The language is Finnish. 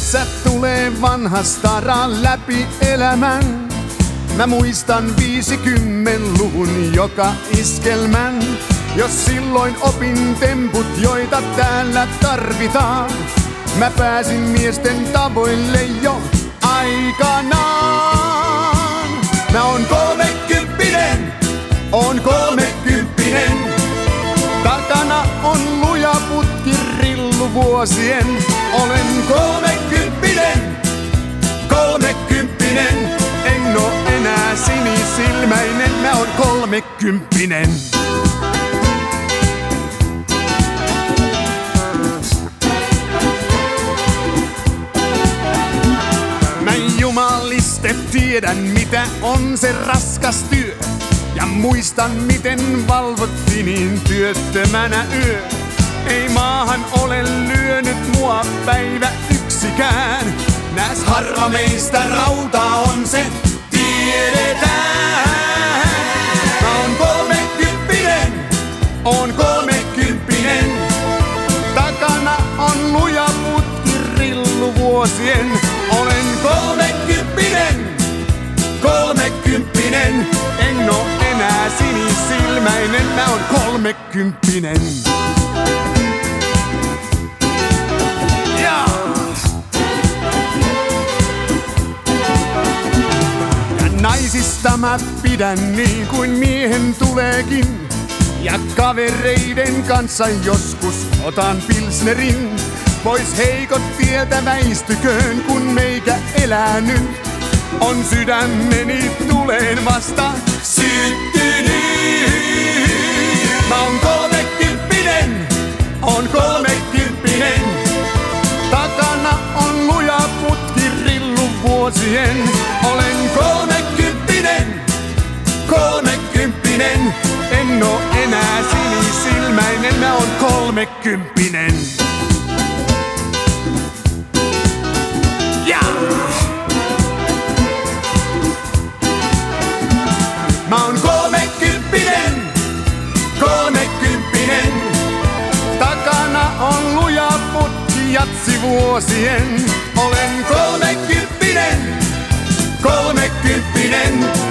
Tässä tulee vanha stara läpi elämän. Mä muistan 50-luvun joka iskelmän. Jos silloin opin temput, joita täällä tarvitaan, mä pääsin miesten tavoille jo aikanaan. Mä oon 30, takana on luja putki rilluvuosien. Olen 30, en oo enää sinisilmäinen, mä oon 30. Mä jumaliste tiedän mitä on se raskas työ. Ja muistan miten valvottiin niin työttömänä yö. Ei maahan ole lyönyt mua päivä yksikään. Näs harva meistä rautaa on se, tiedetään. Mä oon 30, takana on luja putki rilluvuosien. Olen 30, en oo enää sinisilmäinen, mä oon 30. Ja naisista mä pidän niin kuin miehen tuleekin. Ja kavereiden kanssa joskus otan pilsnerin. Pois heikot tieltä väistyköön, kun meikä elää nyt. On sydämeni tuleen vasta syttynyt. Mä oon 30, takana on luja putki rilluvuosien. Olen 30, en oo enää sinisilmäinen, mä oon 30. Yeah! Mä oon 30, takana on luja putki jatsivuosien. Olen 30,